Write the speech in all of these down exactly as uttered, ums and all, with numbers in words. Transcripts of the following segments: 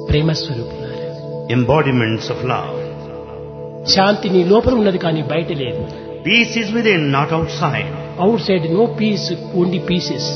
ప్రేమ స్వరూపులారా, embodiments of love. శాంతి నీ లోపల ఉన్నది కానీ బయట లేదు. Peace is within, not outside. Outside no piece, only pieces.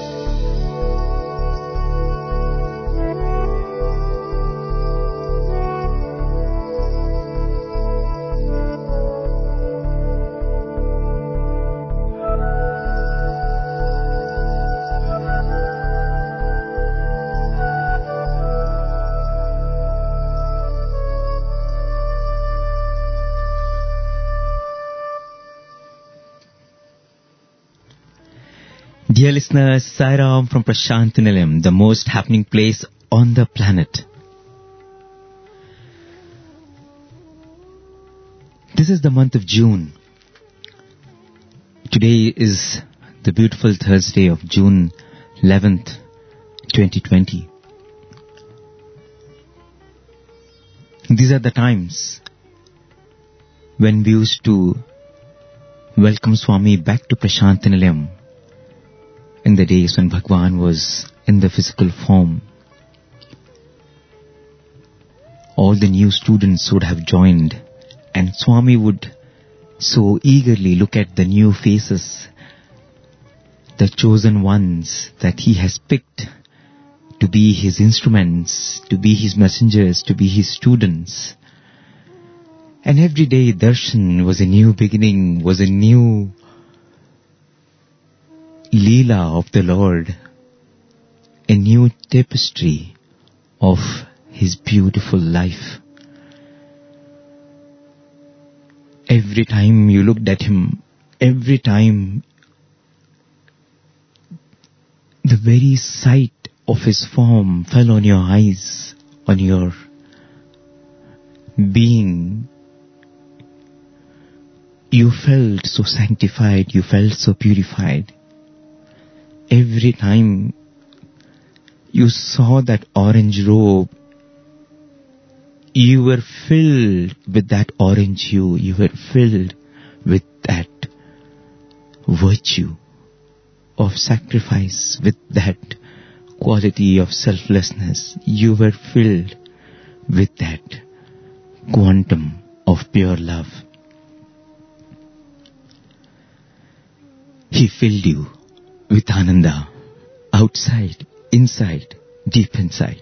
Dear listeners, Sai Ram from Prashant Nilayam, the most happening place on the planet. This is the month of June. Today is the beautiful Thursday of June eleventh, twenty twenty. These are the times when we used to welcome Swami back to Prashant Nilayam, in the days when Bhagwan was in the physical form. All the new students would have joined, and Swami would so eagerly look at the new faces, the chosen ones that he has picked to be his instruments, to be his messengers, to be his students. And every day darshan was a new beginning, was a new Leela of the Lord, a new tapestry of his beautiful life. Every time you looked at him, every time the very sight of his form fell on your eyes, on your being, you felt so sanctified, you felt so purified. Every time you saw that orange robe, you were filled with that orange hue. You were filled with that virtue of sacrifice, with that quality of selflessness. You were filled with that quantum of pure love. He filled you with Ananda, outside, inside, deep inside.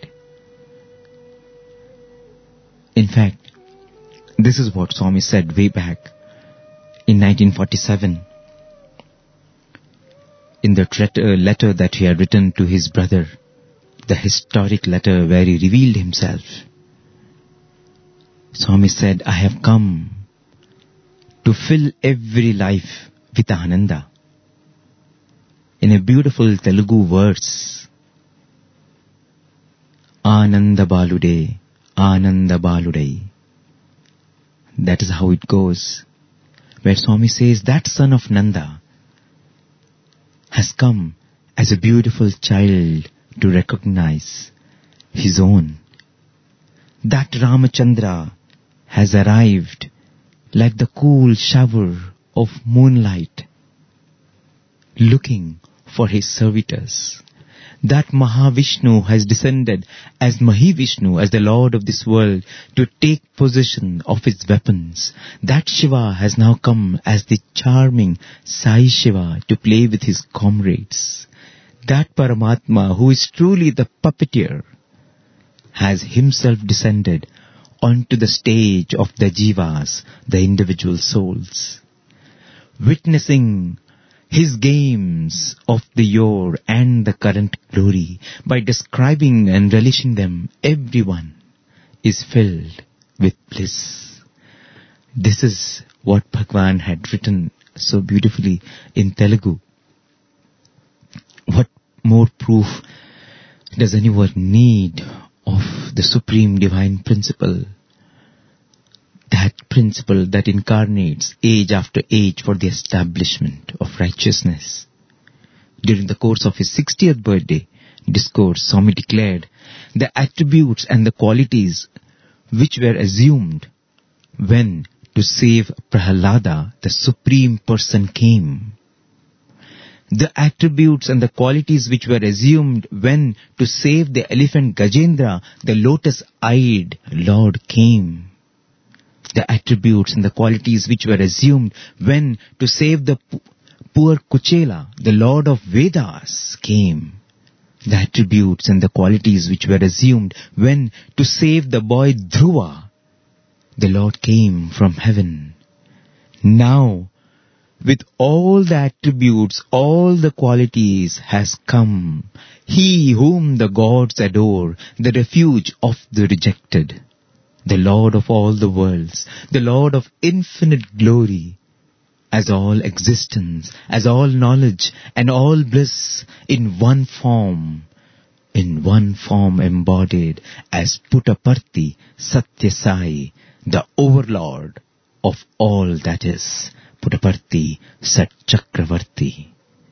In fact, this is what Swami said way back in nineteen forty-seven, in the letter that he had written to his brother, the historic letter where he revealed himself. Swami said, I have come to fill every life with Ananda. In a beautiful Telugu verse, Ananda Balude, Ananda Balude. That is how it goes. Where Swami says that son of Nanda has come as a beautiful child to recognize his own. That Ramachandra has arrived like the cool shower of moonlight, looking for his servitors. That Mahavishnu has descended as Mahivishnu, as the Lord of this world, to take possession of his weapons. That Shiva has now come as the charming Sai Shiva to play with his comrades. That Paramatma, who is truly the puppeteer, has himself descended onto the stage of the Jivas, the individual souls. Witnessing his games of the yore and the current glory, by describing and relishing them, everyone is filled with bliss. This is what Bhagwan had written so beautifully in Telugu. What more proof does anyone need of the supreme divine principle? That principle that incarnates age after age for the establishment of righteousness. During the course of his sixtieth birthday discourse, Swami declared the attributes and the qualities which were assumed when to save Prahalada, the Supreme Person, came. the attributes and the qualities which were assumed when to save the elephant Gajendra, the lotus-eyed Lord came. The attributes and the qualities which were assumed when to save the p- poor Kuchela, the Lord of Vedas, came. The attributes and the qualities which were assumed when to save the boy Dhruva, the Lord came from heaven. Now, with all the attributes, all the qualities has come. He whom the gods adore, the refuge of the rejected, the Lord of all the worlds, the Lord of infinite glory, as all existence, as all knowledge and all bliss in one form, in one form embodied as Puttaparthi Satya Sai, the overlord of all that is, Puttaparthi Sat Chakravarti.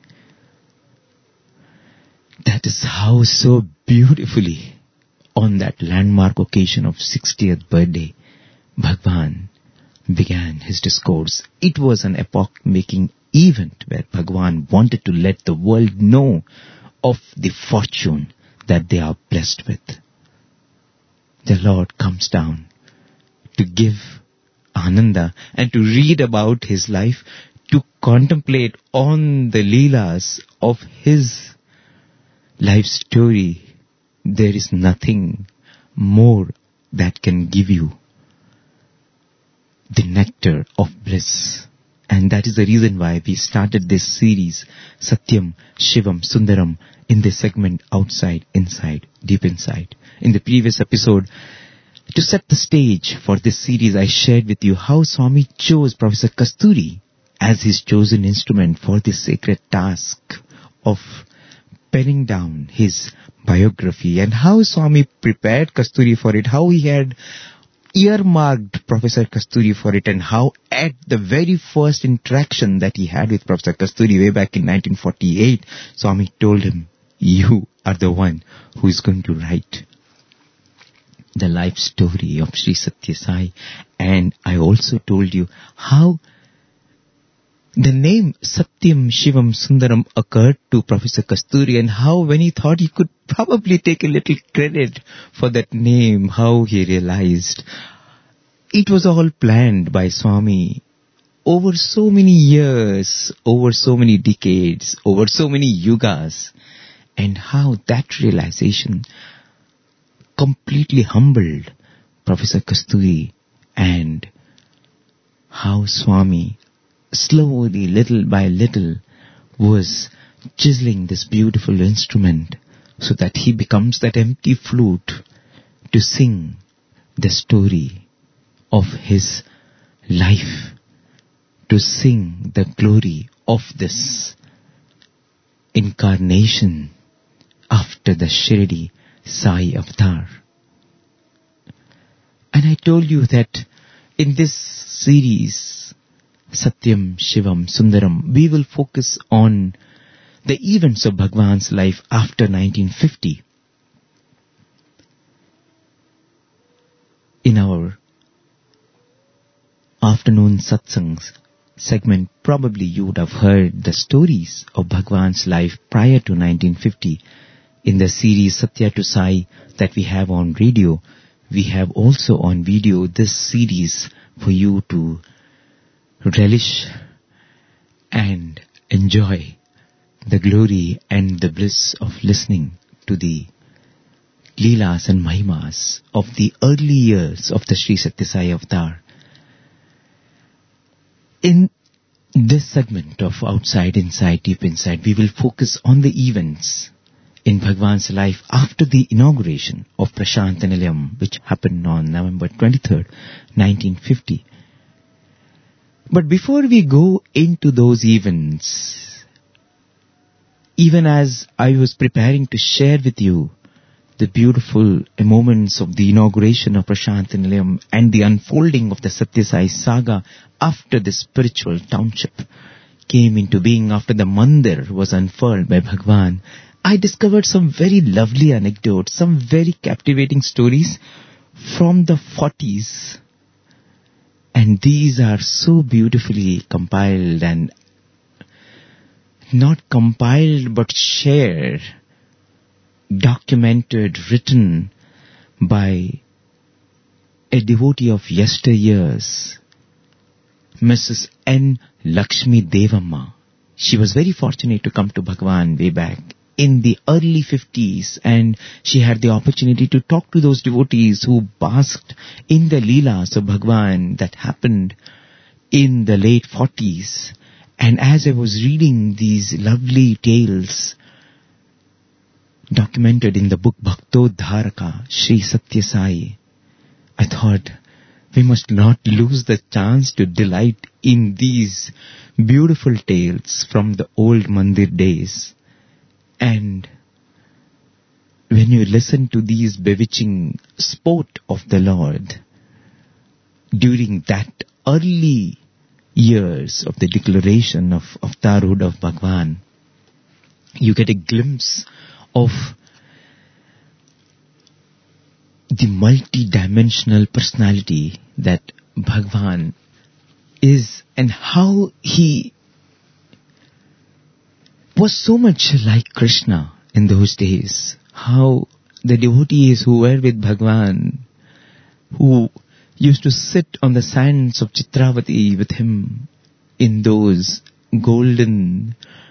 That is how so beautifully on that landmark occasion of sixtieth birthday, Bhagwan began his discourse. It was an epoch-making event where Bhagwan wanted to let the world know of the fortune that they are blessed with. The Lord comes down to give Ananda and to read about his life, to contemplate on the Leelas of his life story. There is nothing more that can give you the nectar of bliss. And that is the reason why we started this series, Satyam, Shivam, Sundaram, in this segment, outside, inside, deep inside. In the previous episode, to set the stage for this series, I shared with you how Swami chose Professor Kasturi as his chosen instrument for this sacred task of penning down his biography, and how Swami prepared Kasturi for it, how he had earmarked Professor Kasturi for it, and how at the very first interaction that he had with Professor Kasturi way back in nineteen forty-eight, Swami told him, "You are the one who is going to write the life story of Sri Satya Sai." And I also told you how the name Satyam, Shivam, Sundaram occurred to Professor Kasturi, and how when he thought he could probably take a little credit for that name, how he realized it was all planned by Swami over so many years, over so many decades, over so many yugas, and how that realization completely humbled Professor Kasturi, and how Swami slowly, little by little, was chiseling this beautiful instrument so that he becomes that empty flute to sing the story of his life, to sing the glory of this incarnation after the Shirdi Sai Avatar. And I told you that in this series, Satyam, Shivam, Sundaram, we will focus on the events of Bhagwan's life after nineteen fifty. In our afternoon satsangs segment, probably you would have heard the stories of Bhagwan's life prior to nineteen fifty. In the series Satya to Sai that we have on radio, we have also on video this series for you to relish and enjoy the glory and the bliss of listening to the Leelas and Mahimas of the early years of the Sri Satya Sai Avatar. In this segment of Outside, Inside, Deep Inside, we will focus on the events in Bhagwan's life after the inauguration of Prashant Nilayam, which happened on November twenty-third, nineteen fifty. But before we go into those events, even as I was preparing to share with you the beautiful moments of the inauguration of Prashant Nilayam and the unfolding of the Satya Sai saga after the spiritual township came into being, after the mandir was unfurled by Bhagwan, I discovered some very lovely anecdotes, some very captivating stories from the forties. And these are so beautifully compiled and not compiled but shared, documented, written by a devotee of yesteryears, Missus N. Lakshmi Devamma. She was very fortunate to come to Bhagwan way back in the early fifties, and she had the opportunity to talk to those devotees who basked in the Leelas of Bhagwan that happened in the late forties. And as I was reading these lovely tales documented in the book Bhaktodharaka, Sri Satya Sai, I thought, we must not lose the chance to delight in these beautiful tales from the old Mandir days. And when you listen to these bewitching sport of the Lord during that early years of the declaration of Avtarhood of Bhagwan, you get a glimpse of the multi-dimensional personality that Bhagwan is, and how he was so much like Krishna in those days. How the devotees who were with Bhagwan, who used to sit on the sands of Chitravati with him in those golden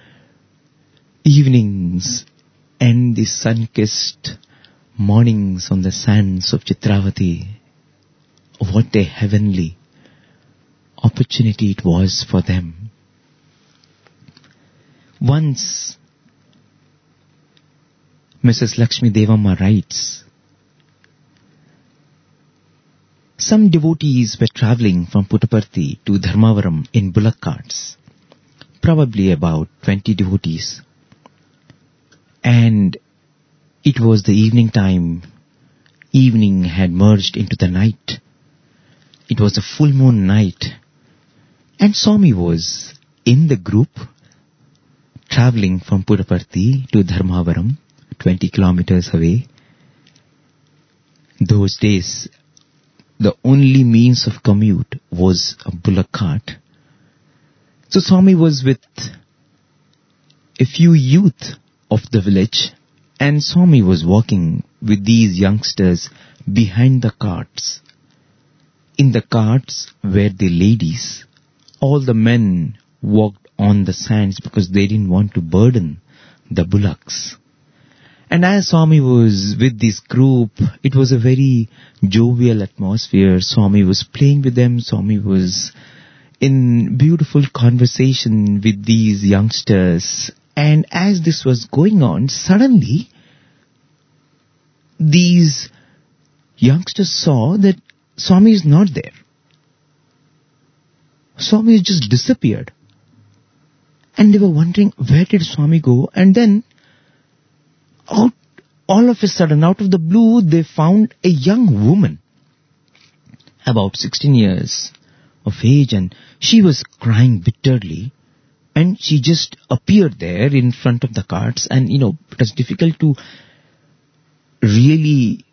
evenings and the sun-kissed mornings on the sands of Chitravati, what a heavenly opportunity it was for them. Once, Missus Lakshmi Devamma writes, some devotees were travelling from Puttaparthi to Dharmavaram in bullock carts, probably about twenty devotees. And it was the evening time. Evening had merged into the night. It was a full moon night. And Swami was in the group travelling from Puttaparthi to Dharmavaram, twenty kilometers away. Those days, the only means of commute was a bullock cart. So Swami was with a few youth of the village, and Swami was walking with these youngsters behind the carts. In the carts were the ladies. All the men walked on the sands because they didn't want to burden the bullocks. And as Swami was with this group, it was a very jovial atmosphere. Swami was playing with them. Swami was in beautiful conversation with these youngsters. And as this was going on, suddenly these youngsters saw that Swami is not there. Swami has just disappeared. And they were wondering, where did Swami go? And then, out, all of a sudden, out of the blue, they found a young woman, about sixteen years of age, and she was crying bitterly. And she just appeared there in front of the carts, and, you know, it was difficult to really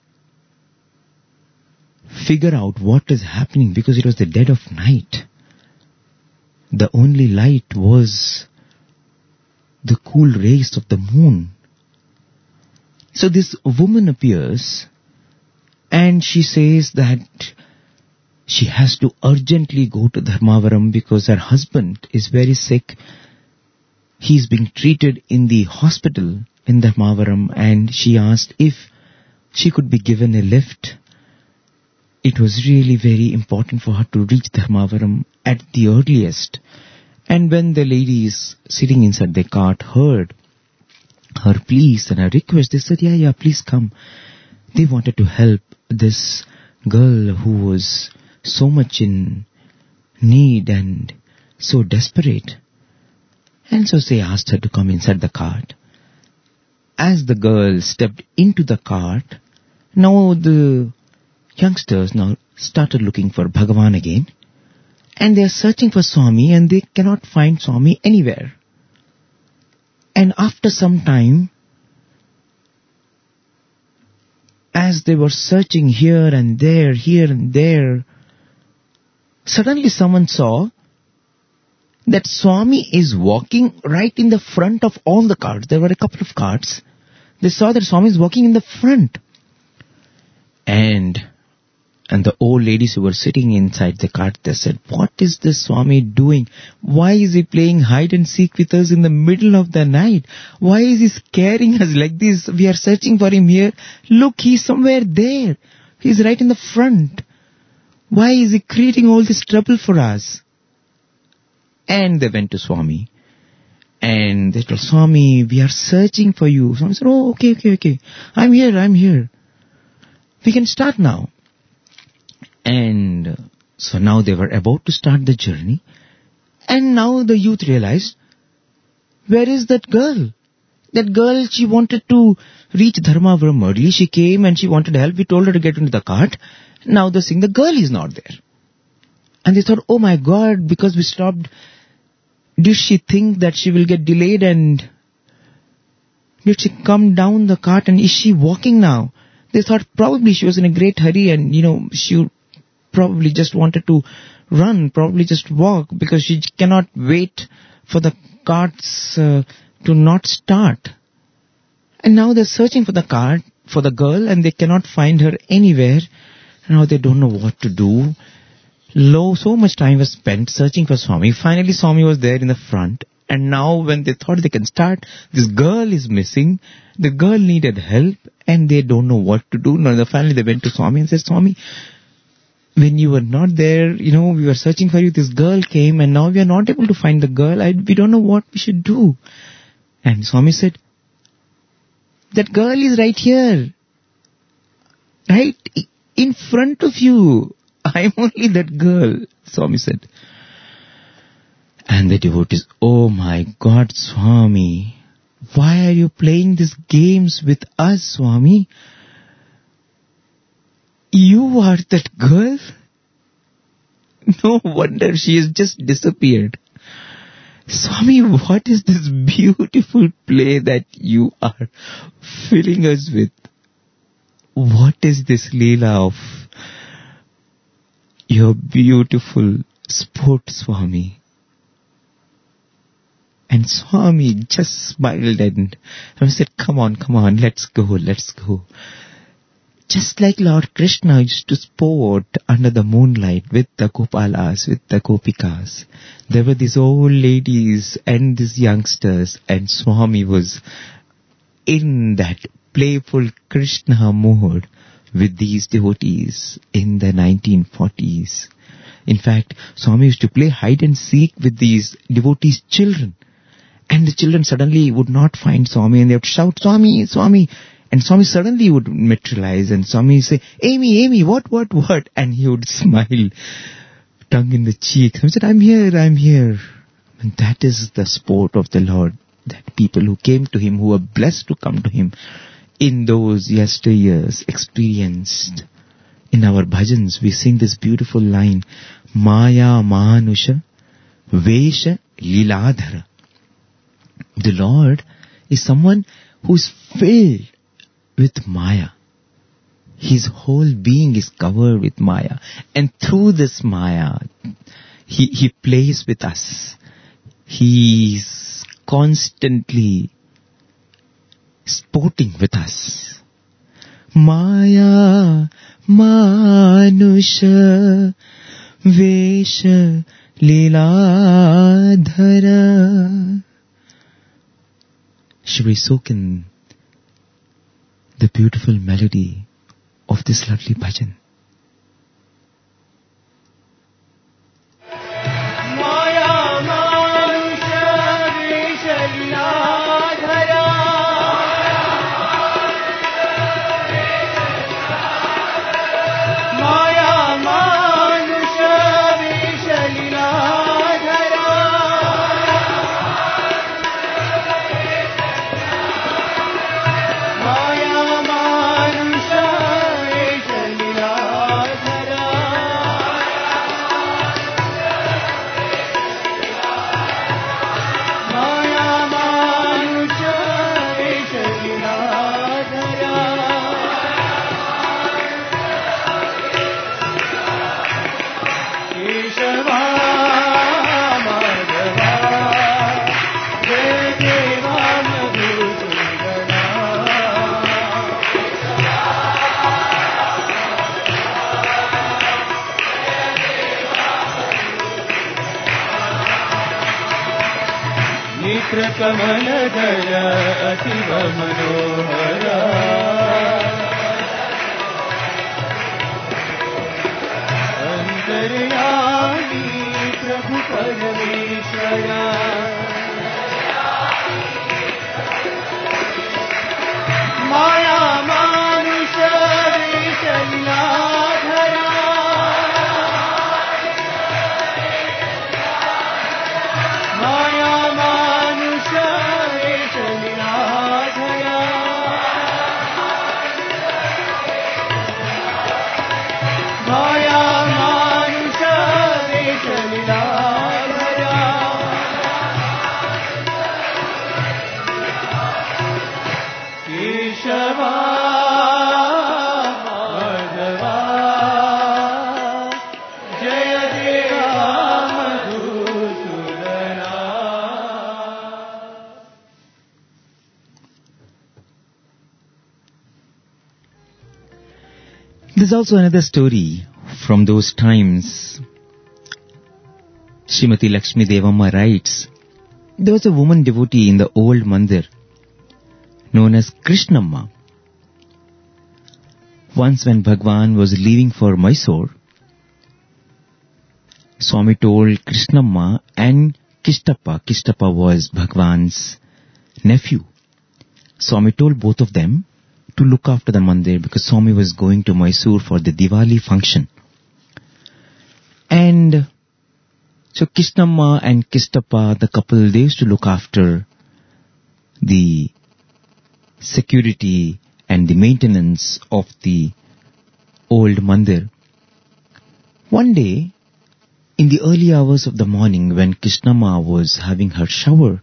figure out what is happening because it was the dead of night. The only light was the cool rays of the moon. So this woman appears and she says that she has to urgently go to Dharmavaram because her husband is very sick. He's being treated in the hospital in Dharmavaram, and she asked if she could be given a lift. It was really very important for her to reach Dharmavaram at the earliest. And when the ladies sitting inside the cart heard her pleas and her request, they said, yeah, yeah, please come. They wanted to help this girl who was so much in need and so desperate. And so they asked her to come inside the cart. As the girl stepped into the cart, now the youngsters now started looking for Bhagavan again. And they are searching for Swami and they cannot find Swami anywhere. And after some time, as they were searching here and there, here and there, suddenly someone saw that Swami is walking right in the front of all the carts. There were a couple of carts. They saw that Swami is walking in the front. And and the old ladies who were sitting inside the cart, they said, what is this Swami doing? Why is he playing hide and seek with us in the middle of the night? Why is he scaring us like this? We are searching for him here. Look, he's somewhere there. He's right in the front. Why is he creating all this trouble for us? And they went to Swami. And they told, Swami, we are searching for you. Swami said, oh, okay, okay, okay. I'm here, I'm here. We can start now. And so now they were about to start the journey. And now the youth realized, where is that girl? That girl, she wanted to reach Dharmavaram early. She came and she wanted help. We told her to get into the cart. Now they're saying the girl is not there. And they thought, oh my God, because we stopped, did she think that she will get delayed, and did she come down the cart, and is she walking now? They thought probably she was in a great hurry, and you know, she probably just wanted to run, probably just walk, because she cannot wait for the carts uh, to not start. And now they're searching for the cart, for the girl, and they cannot find her anywhere. Now they don't know what to do. Lo, so much time was spent searching for Swami. Finally, Swami was there in the front. And now when they thought they can start, this girl is missing. The girl needed help and they don't know what to do. Now finally they went to Swami and said, Swami, when you were not there, you know, we were searching for you. This girl came and now we are not able to find the girl. I, we don't know what we should do. And Swami said, that girl is right here. Right in front of you. I'm only that girl, Swami said. And the devotees, oh my God, Swami, why are you playing these games with us, Swami? You are that girl? No wonder she has just disappeared. Swami, what is this beautiful play that you are filling us with? What is this Leela of your beautiful sport, Swami? And Swami just smiled and said, come on, come on, let's go, let's go. Just like Lord Krishna used to sport under the moonlight with the Gopalas, with the Gopikas. There were these old ladies and these youngsters, and Swami was in that playful Krishna mood with these devotees in the nineteen forties. In fact, Swami used to play hide and seek with these devotees' children. And the children suddenly would not find Swami and they would shout, Swami, Swami. And Swami suddenly would materialize and Swami would say, Amy, Amy, what, what, what? And he would smile, tongue in the cheek. He said, I'm here, I'm here. And that is the sport of the Lord, that people who came to Him, who were blessed to come to Him in those yesteryears, experienced. In our bhajans, we sing this beautiful line, Maya Manusha Vesha Liladhara. The Lord is someone who is filled with Maya. His whole being is covered with Maya. And through this Maya, He, he plays with us. He is constantly sporting with us. Maya Manusha Vesha Liladhara. Should we soak in the beautiful melody of this lovely bhajan? Maya Manusha Vesha Leela नेत्रकमलदय अतीव मनोहरा अंतर्यामी प्रभु परमेश्वरा माया मानुष वेश लीलाधरा माया मानुष वेश लीलाधरा माया मानुष वेश लीलाधरा केशवा माधवा जय देवा Madhusudana. There's also another story from those times. Srimati Lakshmi Devamma writes, there was a woman devotee in the old mandir known as Krishnamma. Once when Bhagwan was leaving for Mysore, Swami told Krishnamma and Kishtappa, Kishtappa was Bhagwan's nephew. Swami told both of them to look after the mandir because Swami was going to Mysore for the Diwali function. And so Krishnamma and Kishtappa, the couple, they used to look after the security and the maintenance of the old mandir. One day, in the early hours of the morning when Krishnamma was having her shower,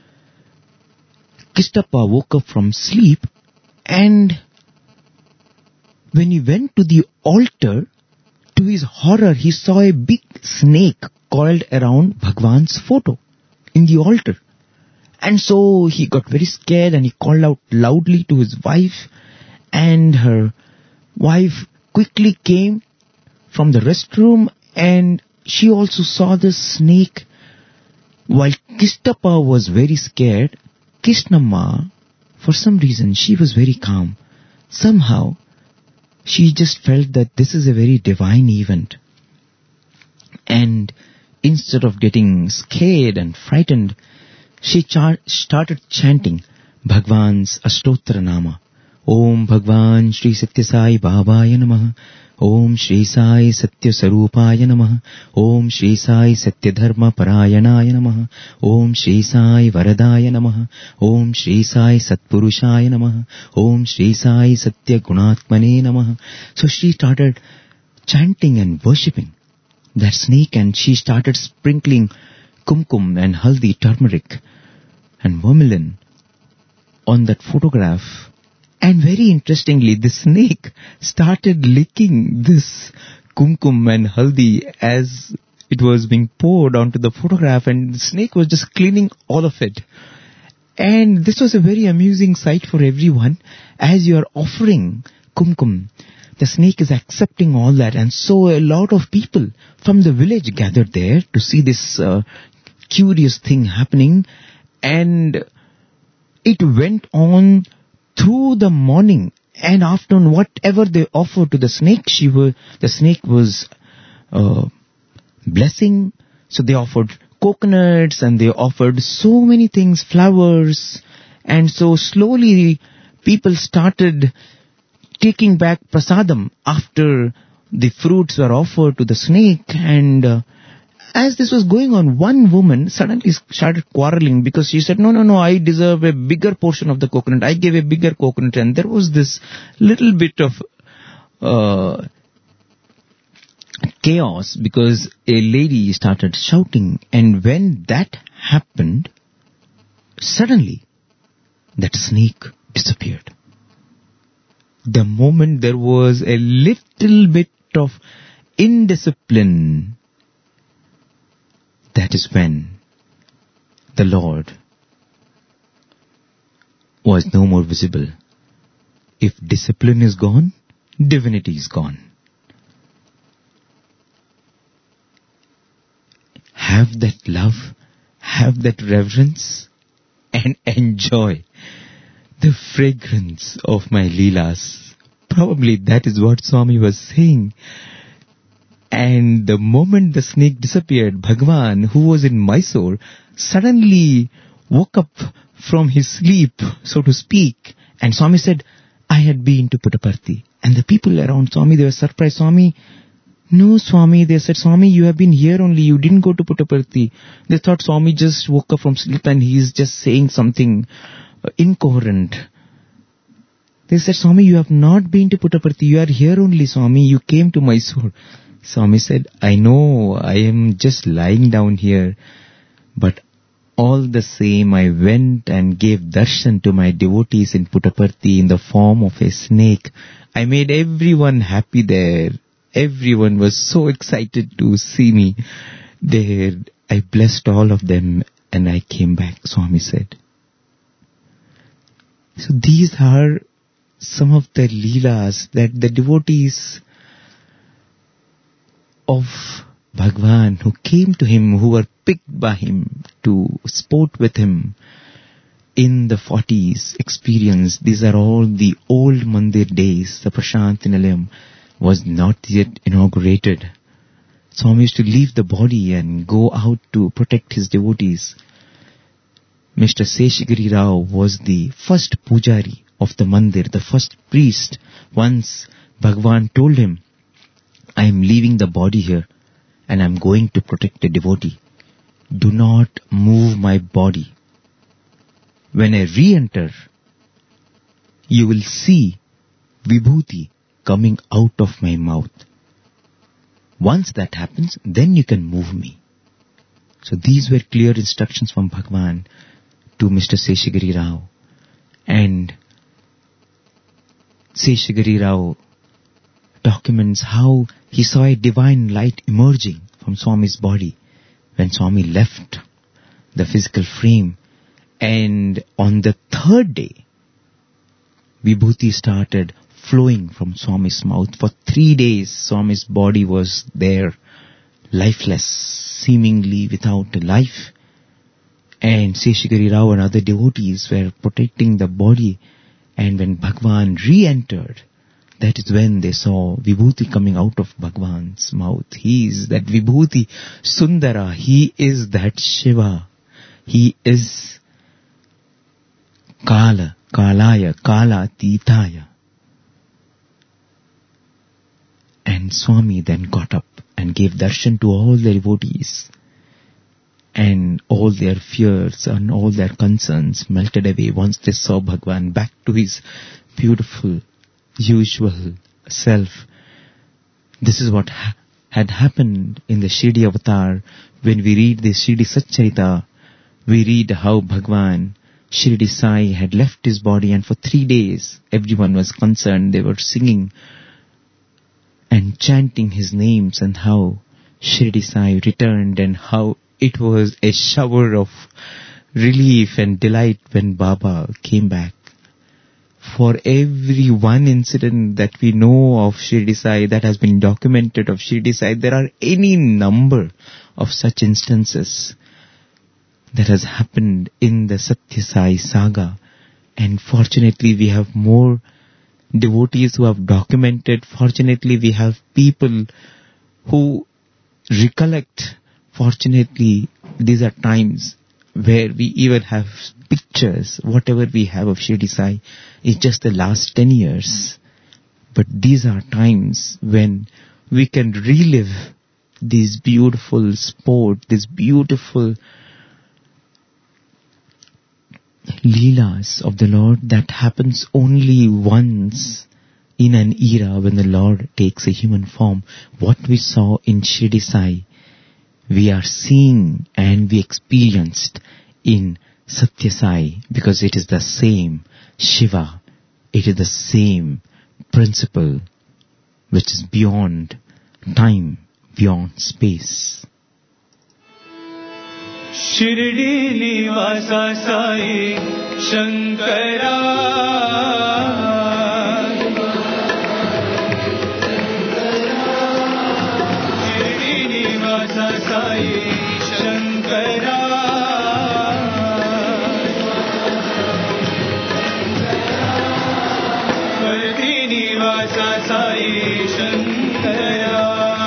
Kishtappa woke up from sleep, and when he went to the altar, to his horror, he saw a big snake coiled around Bhagwan's photo in the altar. And so he got very scared and he called out loudly to his wife, and her wife quickly came from the restroom and she also saw the snake. While Kishtappa was very scared, Krishnamma, for some reason, she was very calm. Somehow, she just felt that this is a very divine event. And instead of getting scared and frightened, she char- started chanting Bhagwan's Ashtottara Nama. Om Bhagwan Shri Satya Sai Babaya Namaha. Om Shri Sai Satya Sarupaya Namaha. Om Shri Sai Satya Dharma Parayanaya Namaha. Om Shri Sai Varadaya Namaha. Om Shri Sai Satpurushaya Namaha. Om Shri Sai Satya Gunatmane Namaha. So she started chanting and worshipping that snake, and she started sprinkling kumkum and haldi, turmeric and vermilion on that photograph. And very interestingly, the snake started licking this kumkum and haldi as it was being poured onto the photograph, and the snake was just cleaning all of it. And this was a very amusing sight for everyone. As you are offering kumkum, the snake is accepting all that. And so a lot of people from the village gathered there to see this uh, curious thing happening. And it went on through the morning and afternoon. Whatever they offered to the snake, she was, the snake was uh, blessing. So they offered coconuts and they offered so many things, flowers. And so slowly people started taking back prasadam after the fruits were offered to the snake. And uh, as this was going on, one woman suddenly started quarreling because she said, no, no, no, I deserve a bigger portion of the coconut. I gave a bigger coconut. And there was this little bit of uh, chaos because a lady started shouting. And when that happened, suddenly that snake disappeared. The moment there was a little bit of indiscipline, that is when the Lord was no more visible. If discipline is gone, divinity is gone. Have that love, have that reverence, and enjoy the fragrance of my Leelas. Probably that is what Swami was saying. And the moment the snake disappeared, Bhagwan, who was in Mysore, suddenly woke up from his sleep, so to speak. And Swami said, I had been to Puttaparthi. And the people around Swami, they were surprised. Swami, no Swami, they said, Swami, you have been here only, you didn't go to Puttaparthi. They thought Swami just woke up from sleep and he is just saying something uh, incoherent. They said, Swami, you have not been to Puttaparthi, you are here only, Swami, you came to Mysore. Swami said, I know, I am just lying down here, but all the same I went and gave darshan to my devotees in Puttaparthi in the form of a snake. I made everyone happy there. Everyone was so excited to see me there. I blessed all of them and I came back, Swami said. So these are some of the leelas that the devotees of Bhagwan who came to him, who were picked by him to sport with him in the forties experience. These are all the old Mandir days. The Prashanti Nilayam was not yet inaugurated. Swami used to leave the body and go out to protect his devotees. Mister Seshagiri Rao was the first pujari of the Mandir, the first priest. Once Bhagwan told him, I am leaving the body here and I am going to protect a devotee. Do not move my body. When I re-enter, you will see vibhuti coming out of my mouth. Once that happens, then you can move me. So these were clear instructions from Bhagwan to Mister Seshagiri Rao. And Seshagiri Rao documents how he saw a divine light emerging from Swami's body when Swami left the physical frame. And on the third day, vibhuti started flowing from Swami's mouth. For three days, Swami's body was there, lifeless, seemingly without life. And Seshagiri Rao and other devotees were protecting the body. And when Bhagwan re-entered, that is when they saw vibhuti coming out of Bhagwan's mouth. He is that vibhuti Sundara. He is that Shiva. He is Kala, Kalaya, Kala Titaya. And Swami then got up and gave darshan to all the devotees. And all their fears and all their concerns melted away once they saw Bhagwan back to his beautiful, usual self. This is what ha- had happened in the Shirdi avatar. When we read the Shirdi Satcharita, we read how Bhagwan, Shirdi Sai, had left his body, and for three days everyone was concerned. They were singing and chanting his names, and how Shirdi Sai returned, and how it was a shower of relief and delight when Baba came back. For every one incident that we know of Shirdi Sai, that has been documented of Shirdi Sai, there are any number of such instances that has happened in the Satya Sai saga. And fortunately we have more devotees who have documented. Fortunately we have people who recollect. Fortunately, these are times where we even have pictures. Whatever we have of Shirdi Sai is just the last ten years. But these are times when we can relive this beautiful sport, this beautiful Leelas of the Lord that happens only once in an era when the Lord takes a human form. What we saw in Shirdi Sai, we are seeing and we experienced in Satya Sai, because it is the same Shiva, it is the same principle which is beyond time, beyond space. Shirdi Nivasa Sai Shankara, Shirdi Nivasa Sai Shankara, Sai Shankara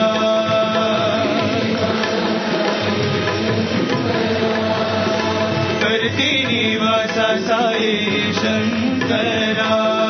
करती निवास साई शंकरा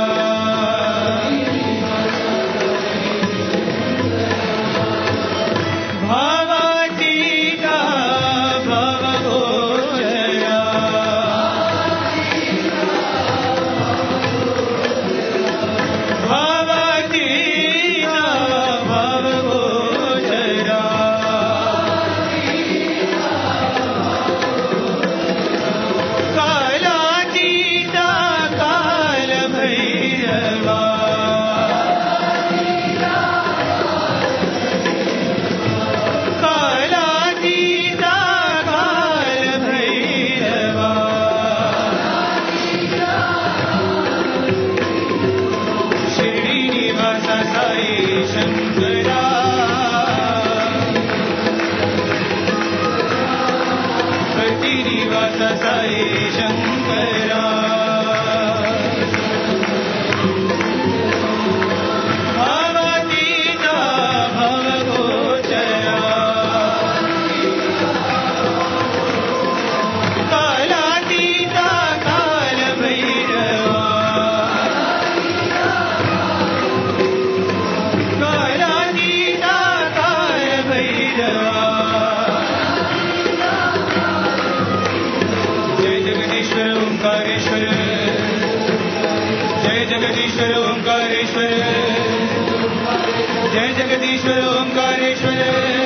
जय जगदीश्वर ओंकारेश्वर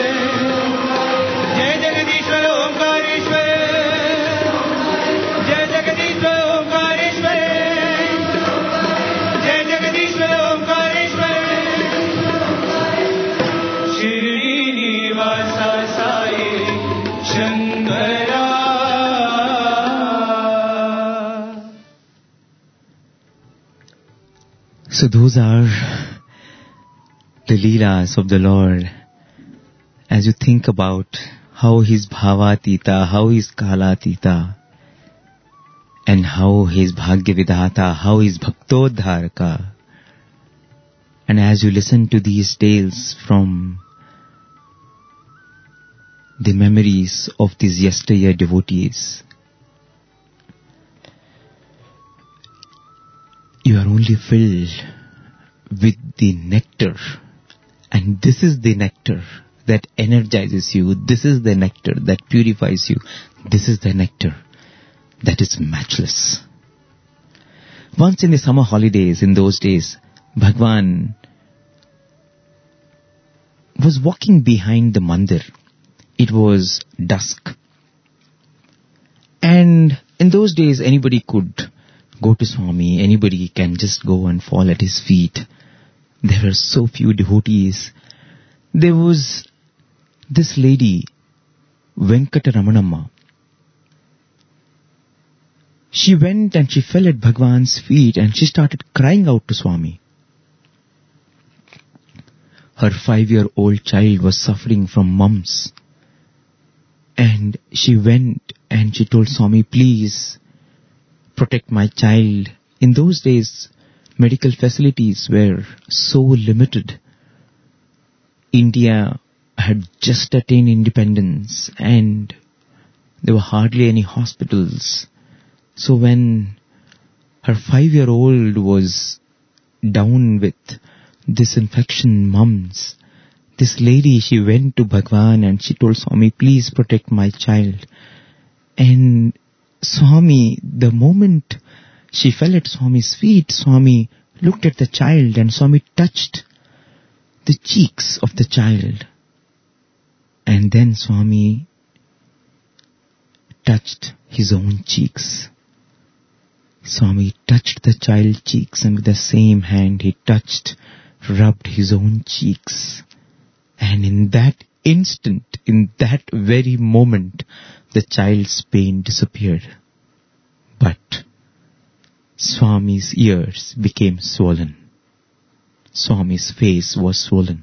जय जगदीश्वर ओंकारेश्वर जय जगदीश्वर ओंकारेश्वर जय जगदीश्वर Omkareshwar Srinivas Sai Shankara. So those are the Leelas of the Lord. As you think about how He is Bhavatita, how He is Kalatita, and how He is Bhagyavidhata, how He is Bhaktodharaka. And as you listen to these tales from the memories of these yesteryear devotees, you are only filled with the nectar. And this is the nectar that energizes you. This is the nectar that purifies you. This is the nectar that is matchless. Once in the summer holidays, in those days, Bhagwan was walking behind the mandir. It was dusk. And in those days, anybody could go to Swami. Anybody can just go and fall at his feet. There were so few devotees. There was this lady, Venkataramanamma. She went and she fell at Bhagwan's feet and she started crying out to Swami. Her five-year-old child was suffering from mumps. And she went and she told Swami, please protect my child. In those days, medical facilities were so limited. India had just attained independence and there were hardly any hospitals. So when her five-year-old was down with this infection, mumps, this lady, she went to Bhagwan and she told Swami, please protect my child. And Swami, the moment she fell at Swami's feet, Swami looked at the child and Swami touched the cheeks of the child. And then Swami touched his own cheeks. Swami touched the child's cheeks and with the same hand he touched, rubbed his own cheeks. And in that instant, in that very moment, the child's pain disappeared. But Swami's ears became swollen. Swami's face was swollen.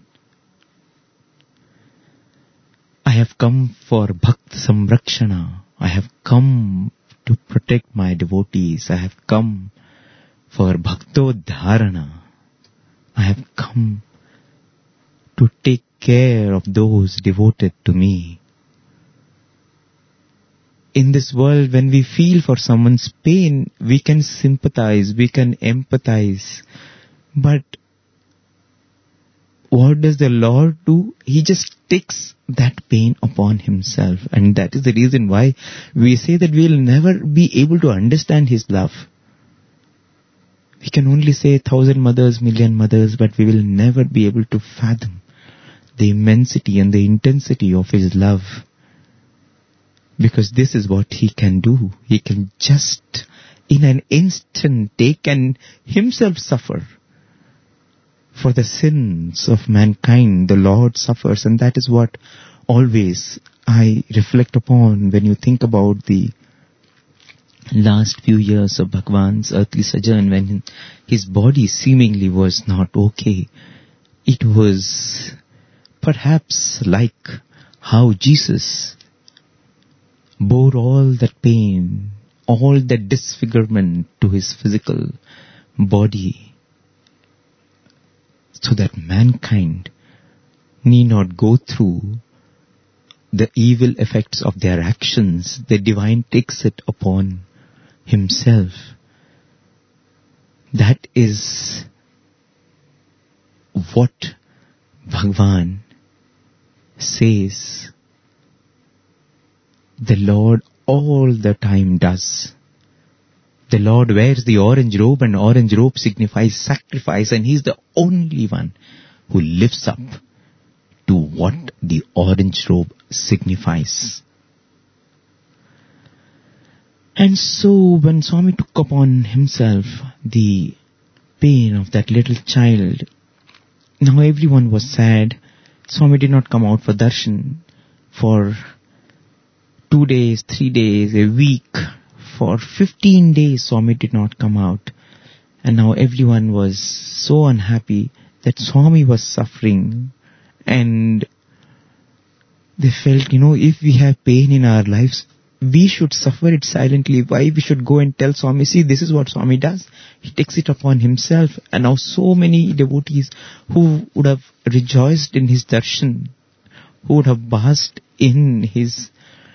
I have come for Bhakt Samrakshana. I have come to protect my devotees. I have come for Bhaktodharana. I have come to take care of those devoted to me. In this world, when we feel for someone's pain, we can sympathize, we can empathize. But what does the Lord do? He just takes that pain upon himself. And that is the reason why we say that we will never be able to understand his love. We can only say thousand mothers, million mothers, but we will never be able to fathom the immensity and the intensity of his love. Because this is what he can do. He can just in an instant take and himself suffer. For the sins of mankind, the Lord suffers, and that is what always I reflect upon when you think about the last few years of Bhagwan's earthly sojourn, when his body seemingly was not okay. It was perhaps like how Jesus bore all that pain, all that disfigurement to his physical body, so that mankind need not go through the evil effects of their actions. The divine takes it upon himself. That is what Bhagwan says the Lord all the time does. The Lord wears the orange robe, and orange robe signifies sacrifice, and he's the only one who lives up to what the orange robe signifies. And so when Swami took upon himself the pain of that little child, now everyone was sad. Swami did not come out for darshan for two days, three days, a week. For fifteen days Swami did not come out. And now everyone was so unhappy that Swami was suffering. And they felt, you know, if we have pain in our lives, we should suffer it silently. Why we should go and tell Swami, see, this is what Swami does. He takes it upon himself. And now so many devotees who would have rejoiced in his darshan, who would have basked in his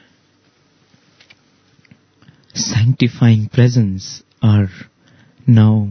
sanctifying presence, are now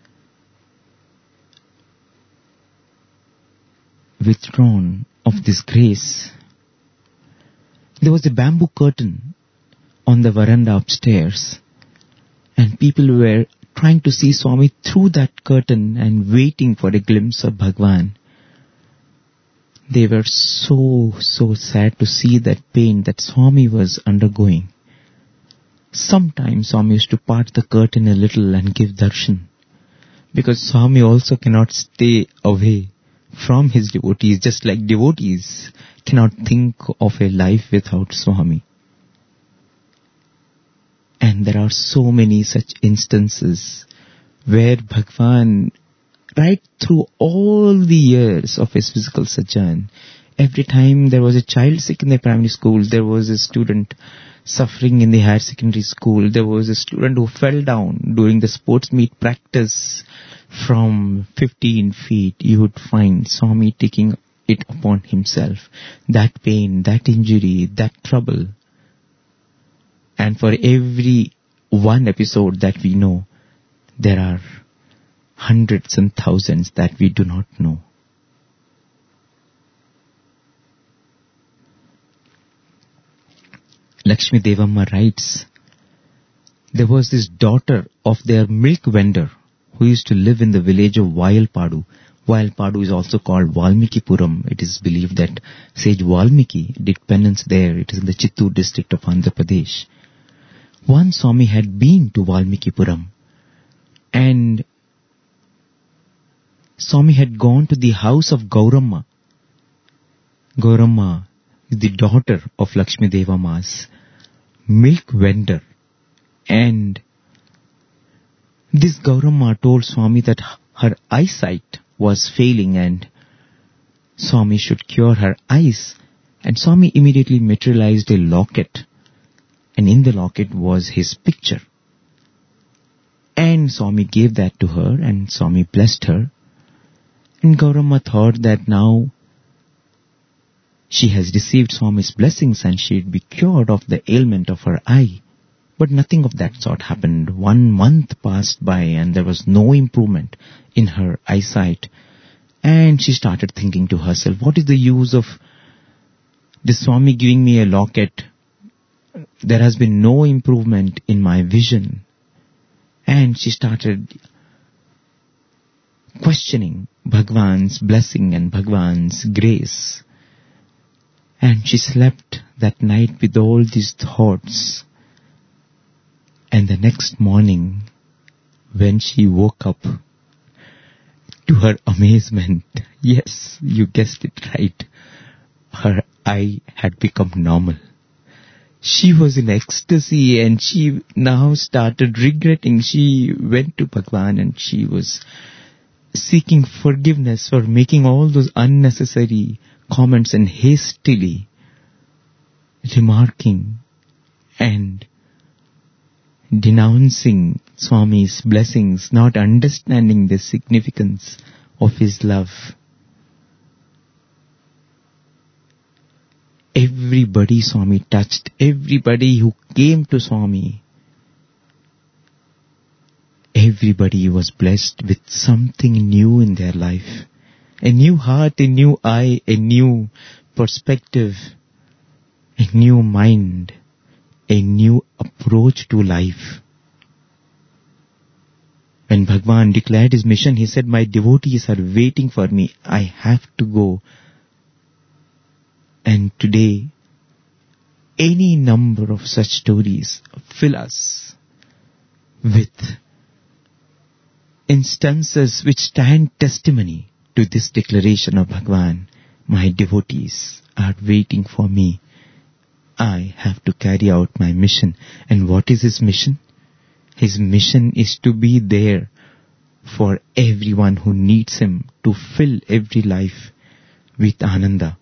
withdrawn of this grace. There was a bamboo curtain on the veranda upstairs, and people were trying to see Swami through that curtain and waiting for a glimpse of Bhagwan. They were so, so sad to see that pain that Swami was undergoing. Sometimes Swami used to part the curtain a little and give darshan, because Swami also cannot stay away from his devotees, just like devotees cannot think of a life without Swami. And there are so many such instances where Bhagwan, right through all the years of his physical sojourn, every time there was a child sick in the primary school, there was a student suffering in the higher secondary school, there was a student who fell down during the sports meet practice from fifteen feet, you would find Swami taking it upon himself. That pain, that injury, that trouble. And for every one episode that we know, there are hundreds and thousands that we do not know. Lakshmi Devamma writes, there was this daughter of their milk vendor who used to live in the village of Vayalpadu. Vayalpadu is also called Valmikipuram. It is believed that sage Valmiki did penance there. It is in the Chittoor district of Andhra Pradesh. One Swami had been to Valmikipuram, and Swami had gone to the house of Gauramma. Gauramma is the daughter of Lakshmi Devamma's milk vendor. And this Gauramma told Swami that her eyesight was failing and Swami should cure her eyes. And Swami immediately materialized a locket. And in the locket was his picture. And Swami gave that to her, and Swami blessed her. And Gauramma thought that now she has received Swami's blessings and she'd be cured of the ailment of her eye. But nothing of that sort happened. One month passed by and there was no improvement in her eyesight. And she started thinking to herself, what is the use of this Swami giving me a locket? There has been no improvement in my vision. And she started questioning Bhagwan's blessing and Bhagwan's grace. And she slept that night with all these thoughts. And the next morning, when she woke up, to her amazement, yes, you guessed it right, her eye had become normal. She was in ecstasy and she now started regretting. She went to Bhagwan and she was seeking forgiveness for making all those unnecessary comments and hastily remarking and denouncing Swami's blessings, not understanding the significance of his love. Everybody Swami touched, everybody who came to Swami, everybody was blessed with something new in their life. A new heart, a new eye, a new perspective, a new mind, a new approach to life. When Bhagwan declared his mission, he said, my devotees are waiting for me. I have to go. And today, any number of such stories fill us with instances which stand testimony to this declaration of Bhagwan. My devotees are waiting for me. I have to carry out my mission. And what is his mission? His mission is to be there for everyone who needs him, to fill every life with Ananda.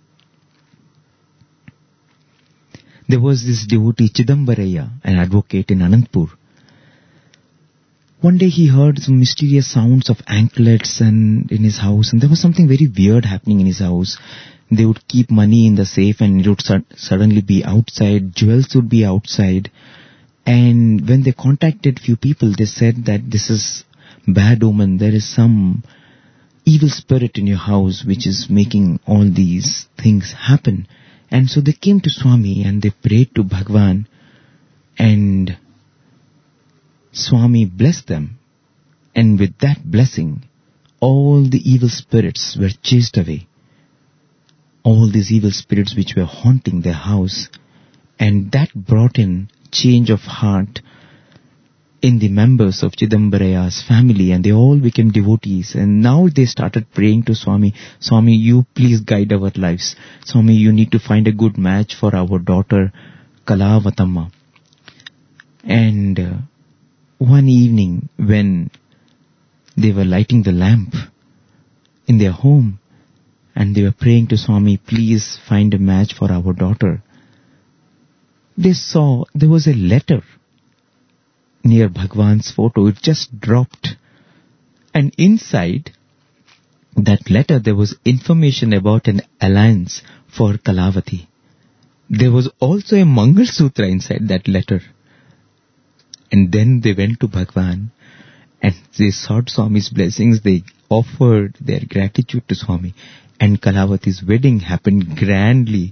There was this devotee Chidambaraya, an advocate in Anantapur. One day he heard some mysterious sounds of anklets and in his house, and there was something very weird happening in his house. They would keep money in the safe and it would su- suddenly be outside, jewels would be outside. And when they contacted few people, they said that this is bad omen. There is some evil spirit in your house which is making all these things happen. And so they came to Swami and they prayed to Bhagwan, and Swami blessed them. And with that blessing, all the evil spirits were chased away. All these evil spirits which were haunting their house. And that brought in change of heart in the members of Chidambaraya's family, and they all became devotees. And now they started praying to Swami, Swami, you please guide our lives. Swami, you need to find a good match for our daughter Kalavatamma. And uh, one evening when they were lighting the lamp in their home and they were praying to Swami, please find a match for our daughter, they saw there was a letter near Bhagwan's photo. It just dropped. And inside that letter there was information about an alliance for Kalavati. There was also a Mangal Sutra inside that letter. And then they went to Bhagwan and they sought Swami's blessings. They offered their gratitude to Swami. And Kalavati's wedding happened grandly.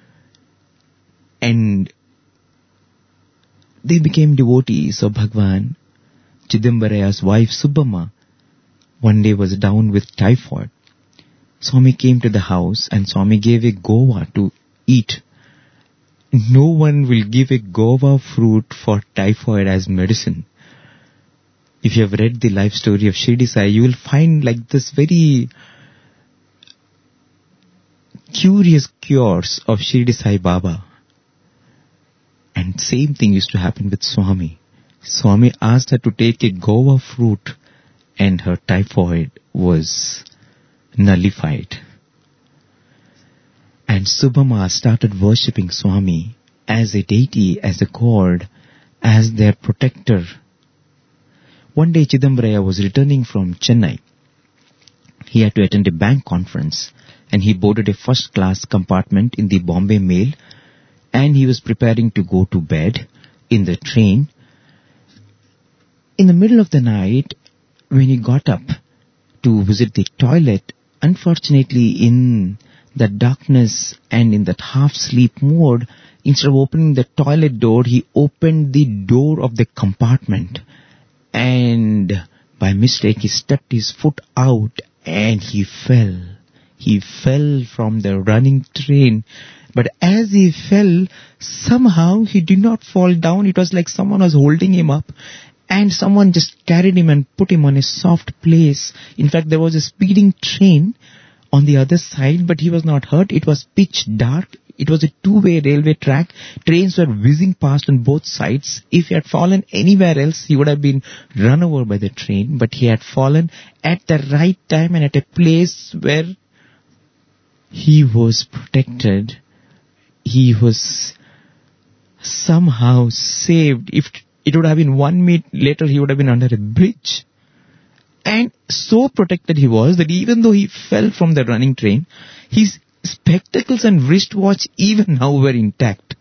And they became devotees of Bhagwan. Chidambaraya's wife Subbamma one day was down with typhoid. Swami came to the house and Swami gave a guava to eat. No one will give a guava fruit for typhoid as medicine. If you have read the life story of Shirdi Sai, you will find like this very curious cures of Shirdi Sai Baba. And same thing used to happen with Swami. Swami asked her to take a guava fruit and her typhoid was nullified. And Subbamma started worshipping Swami as a deity, as a god, as their protector. One day Chidambaraya was returning from Chennai. He had to attend a bank conference, and he boarded a first-class compartment in the Bombay Mail, and he was preparing to go to bed in the train. In the middle of the night, when he got up to visit the toilet, unfortunately in the darkness and in that half-sleep mode, instead of opening the toilet door, he opened the door of the compartment, and by mistake he stepped his foot out and he fell. He fell from the running train. But as he fell, somehow he did not fall down. It was like someone was holding him up, and someone just carried him and put him on a soft place. In fact, there was a speeding train on the other side, but he was not hurt. It was pitch dark. It was a two-way railway track. Trains were whizzing past on both sides. If he had fallen anywhere else, he would have been run over by the train. But he had fallen at the right time and at a place where he was protected. He was somehow saved. If it would have been one minute later, he would have been under a bridge. And so protected he was that even though he fell from the running train, his spectacles and wristwatch even now were intact.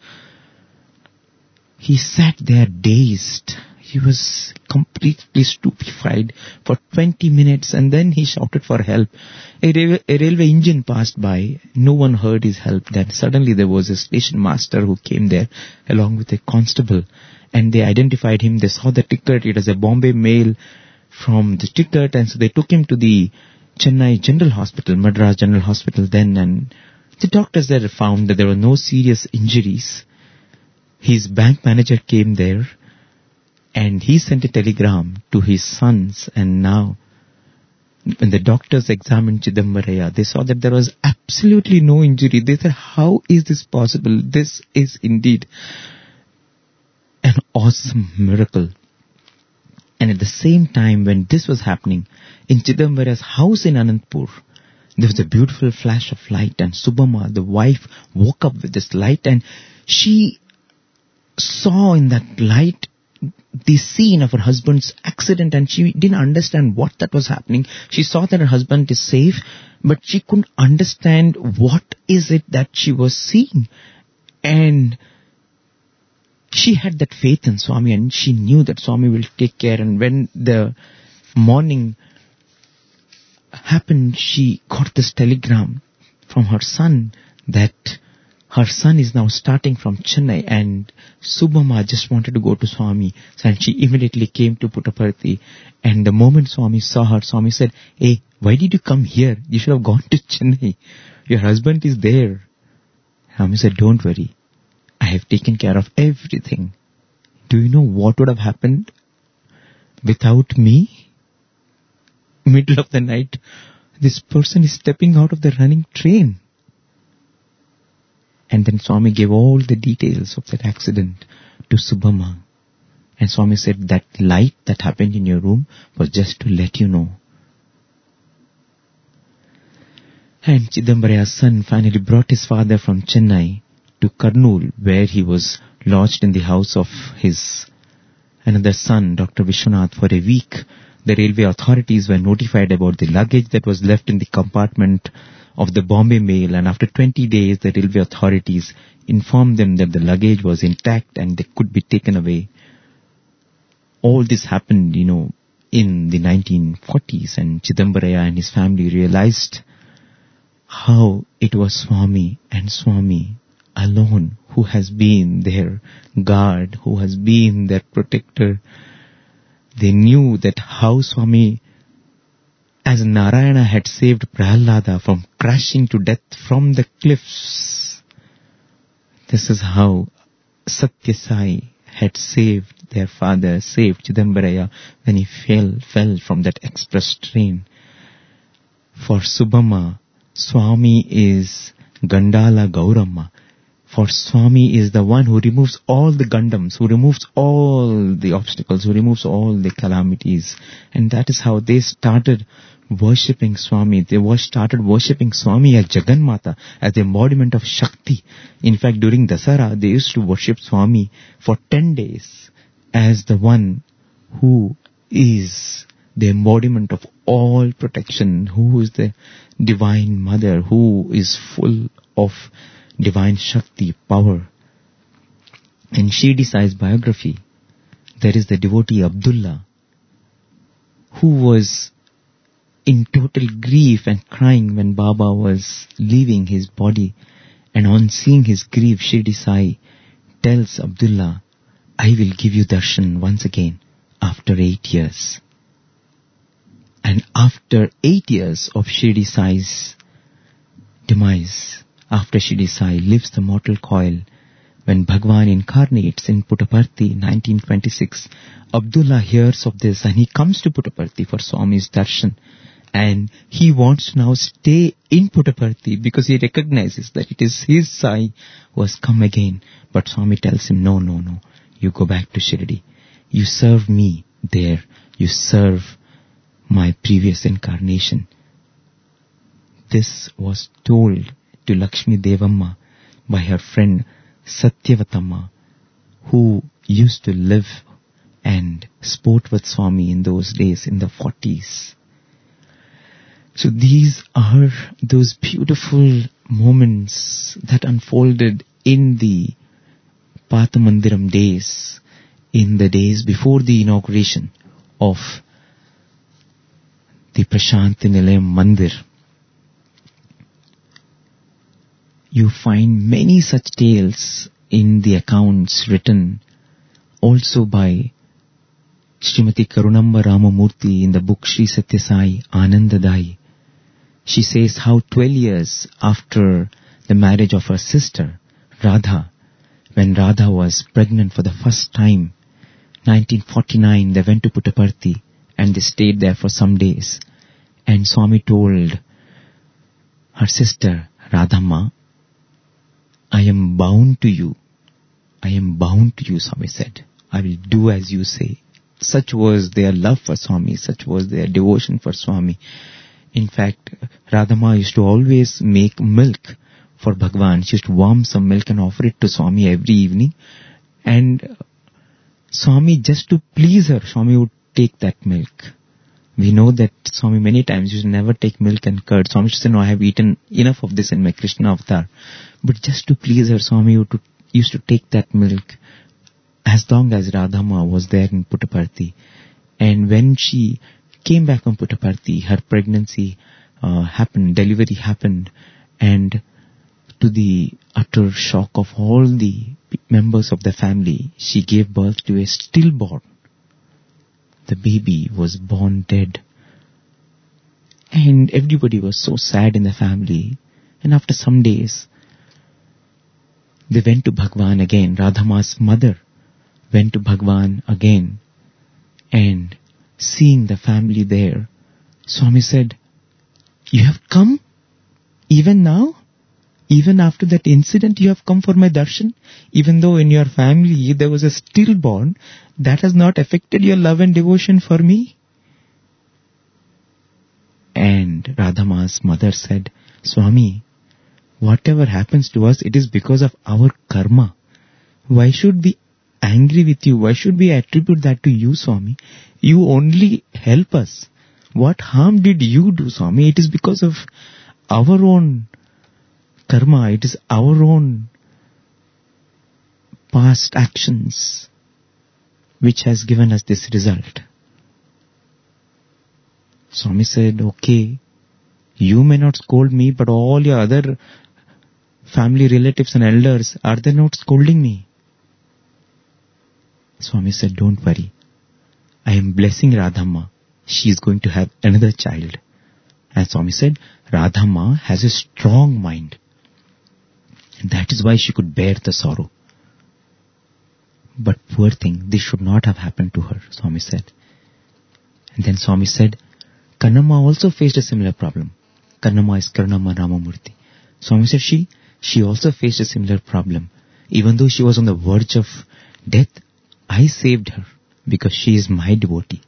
He sat there dazed. He was completely stupefied for twenty minutes, and then he shouted for help. A, rail- a railway engine passed by. No one heard his help. Then suddenly there was a station master who came there along with a constable, and they identified him. They saw the ticket. It was a Bombay Mail from the ticket, and so they took him to the Chennai General Hospital, Madras General Hospital then, and the doctors there found that there were no serious injuries. His bank manager came there, and he sent a telegram to his sons, and now when the doctors examined Chidambaraya, they saw that there was absolutely no injury. They said, how is this possible? This is indeed an awesome miracle. And at the same time, when this was happening, in Chidambaraya's house in Anantapur, there was a beautiful flash of light, and Subama, the wife, woke up with this light, and she saw in that light the scene of her husband's accident, and she didn't understand what that was happening. She saw that her husband is safe, but she couldn't understand what is it that she was seeing. And she had that faith in Swami, and she knew that Swami will take care. And when the morning happened, she got this telegram from her son that her son is now starting from Chennai, and Subama just wanted to go to Swami. And she immediately came to Puttaparthi. And the moment Swami saw her, Swami said, hey, why did you come here? You should have gone to Chennai. Your husband is there. Swami said, don't worry. I have taken care of everything. Do you know what would have happened without me? Middle of the night, this person is stepping out of the running train. And then Swami gave all the details of that accident to Subama. And Swami said that light that happened in your room was just to let you know. And Chidambaraya's son finally brought his father from Chennai to Kurnool, where he was lodged in the house of his another son, Doctor Vishwanath, for a week. The railway authorities were notified about the luggage that was left in the compartment of the Bombay Mail, and after twenty days the railway authorities informed them that the luggage was intact and they could be taken away. All this happened, you know, in the nineteen forties, and Chidambaraya and his family realized how it was Swami and Swami alone who has been their guard, who has been their protector. They knew that how Swami, as Narayana had saved Prahlada from crashing to death from the cliffs, this is how Satya Sai had saved their father, saved Chidambaraya when he fell, fell from that express train. For Subama, Swami is Gandala Gauramma. For Swami is the one who removes all the Gandams, who removes all the obstacles, who removes all the calamities. And that is how they started worshipping Swami. They was started worshipping Swami as Jagannatha, as the embodiment of Shakti. In fact, during Dasara, they used to worship Swami for ten days as the one who is the embodiment of all protection, who is the divine mother, who is full of divine Shakti, power. In Shirdi Sai's biography, there is the devotee Abdullah, who was in total grief and crying when Baba was leaving his body. And on seeing his grief, Shirdi Sai tells Abdullah, I will give you darshan once again after eight years. And after eight years of Shirdi Sai's demise, after Shirdi Sai leaves the mortal coil, when Bhagwan incarnates in Puttaparthi in nineteen twenty-six, Abdullah hears of this and he comes to Puttaparthi for Swami's darshan. And he wants to now stay in Puttaparthi because he recognizes that it is his Sai who has come again. But Swami tells him, no, no, no, you go back to Shirdi. You serve me there. You serve my previous incarnation. This was told to Lakshmi Devamma by her friend Satyavatama, who used to live and sport with Swami in those days in the forties. So these are those beautiful moments that unfolded in the Pathamandiram days, in the days before the inauguration of the Prashanti Nilayam Mandir. You find many such tales in the accounts written also by Srimati Karunamba Ramamurthy in the book Sri Satya Sai Anandadai. She says how twelve years after the marriage of her sister, Radha, when Radha was pregnant for the first time, nineteen forty-nine, they went to Puttaparthi and they stayed there for some days. And Swami told her sister, Radhamma, I am bound to you. I am bound to you, Swami said. I will do as you say. Such was their love for Swami, such was their devotion for Swami. In fact, Radhamma used to always make milk for Bhagwan. She used to warm some milk and offer it to Swami every evening. And Swami, just to please her, Swami would take that milk. We know that Swami many times used to never take milk and curd. Swami used to say, no, I have eaten enough of this in my Krishna avatar. But just to please her, Swami used to take that milk as long as Radhamma was there in Puttaparthi. And when she came back from Puttaparthi, her pregnancy uh, happened, delivery happened, and to the utter shock of all the members of the family, she gave birth to a stillborn. The baby was born dead. And everybody was so sad in the family. And after some days, they went to Bhagwan again. Radhamma's mother went to Bhagwan again. And seeing the family there, Swami said, you have come? Even now? Even after that incident you have come for my darshan? Even though in your family there was a stillborn, that has not affected your love and devotion for me? And Radhamma's mother said, Swami, whatever happens to us, it is because of our karma. Why should we angry with you? Why should we attribute that to you, Swami? You only help us. What harm did you do, Swami? It is because of our own karma. It is our own past actions which has given us this result. Swami said, okay, you may not scold me, but all your other family relatives and elders, are they not scolding me? Swami said, don't worry. I am blessing Radhamma. She is going to have another child. And Swami said, Radhamma has a strong mind. And that is why she could bear the sorrow. But poor thing, this should not have happened to her, Swami said. And then Swami said, Kannamma also faced a similar problem. Kannamma is Karunamma Ramamurthy. Swami said, she, she also faced a similar problem. Even though she was on the verge of death, I saved her because she is my devotee.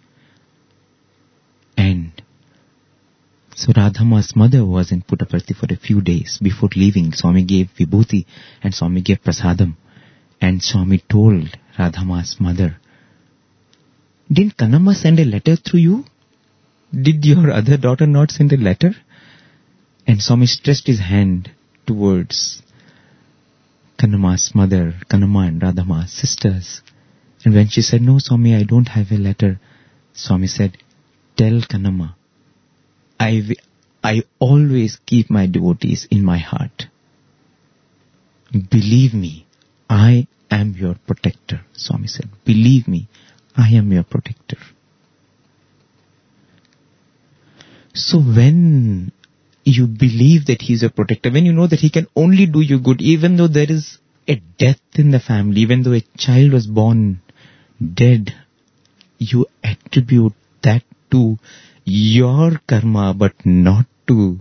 And so Radhamma's mother was in Puttaparthi for a few days. Before leaving, Swami gave vibhuti and Swami gave prasadam. And Swami told Radhamma's mother Didn't Kannamma send a letter through you? Did your other daughter not send a letter? And Swami stretched his hand towards Kannamma's mother, Kannamma and Radhamma, sisters. And when she said, no Swami, I don't have a letter, Swami said, tell Kannamma, I, I always keep my devotees in my heart. Believe me, I am your protector, Swami said. Believe me, I am your protector. So when you believe that he is your protector, when you know that he can only do you good, even though there is a death in the family, even though a child was born dead, you attribute that to your karma but not to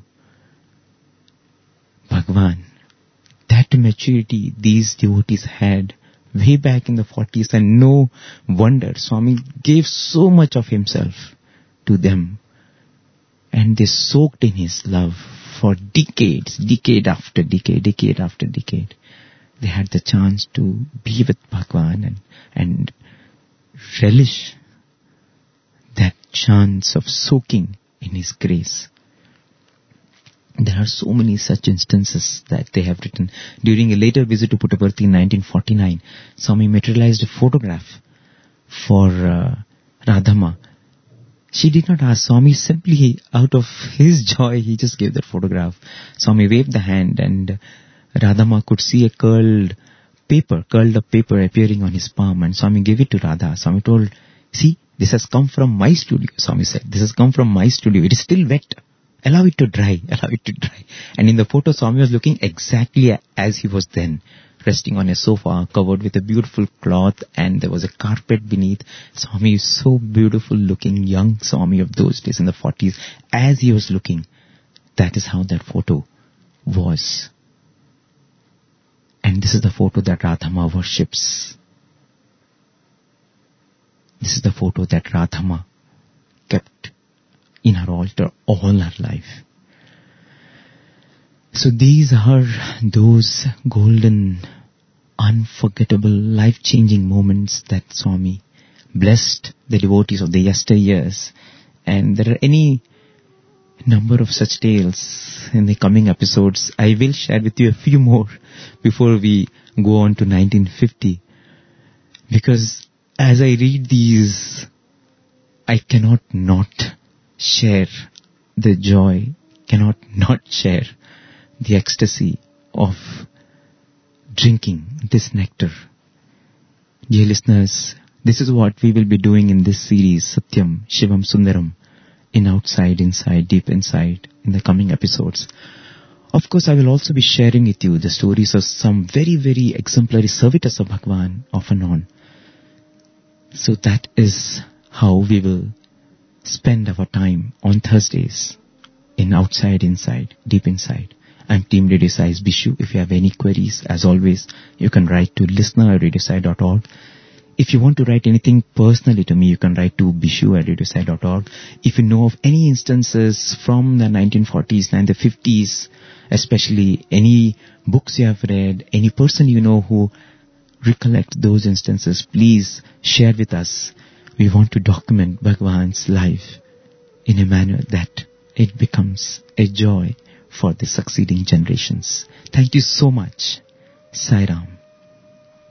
Bhagwan. That maturity these devotees had way back in the forties, and no wonder Swami gave so much of himself to them. And they soaked in his love for decades, decade after decade, decade after decade. They had the chance to be with Bhagwan and, and relish that chance of soaking in his grace. There are so many such instances that they have written. During a later visit to Puttaparthi in nineteen forty-nine, Swami materialized a photograph for uh, Radhamma. She did not ask. Swami simply, out of his joy, he just gave that photograph. Swami waved the hand and Radhamma could see a curled paper, curled up paper appearing on his palm, and Swami gave it to Radha. Swami told, see, this has come from my studio, Swami said. This has come from my studio. It is still wet. Allow it to dry. Allow it to dry. And in the photo, Swami was looking exactly as he was then, resting on a sofa covered with a beautiful cloth, and there was a carpet beneath. Swami is so beautiful looking, young Swami of those days in the forties. As he was looking, that is how that photo was. And this is the photo that Radhamma worships. This is the photo that Radhamma kept in her altar all her life. So these are those golden, unforgettable, life-changing moments that Swami blessed the devotees of the yesteryears. And there are any number of such tales in the coming episodes. I will share with you a few more before we go on to nineteen fifty. Because as I read these, I cannot not share the joy, cannot not share the ecstasy of drinking this nectar. Dear listeners, this is what we will be doing in this series, Satyam, Shivam, Sundaram, in Outside, Inside, Deep Inside, in the coming episodes. Of course, I will also be sharing with you the stories of some very, very exemplary servitors of Bhagwan off and on. So that is how we will spend our time on Thursdays in Outside, Inside, Deep Inside. I'm Team Radio Sai's Bishu. If you have any queries, as always, you can write to listener at radiosai dot org. If you want to write anything personally to me, you can write to bishu at radiosai dot org. If you know of any instances from the nineteen forties and the fifties, especially any books you have read, any person you know who recollect those instances, please share with us. We want to document Bhagwan's life in a manner that it becomes a joy for the succeeding generations. Thank you so much. Sai Ram.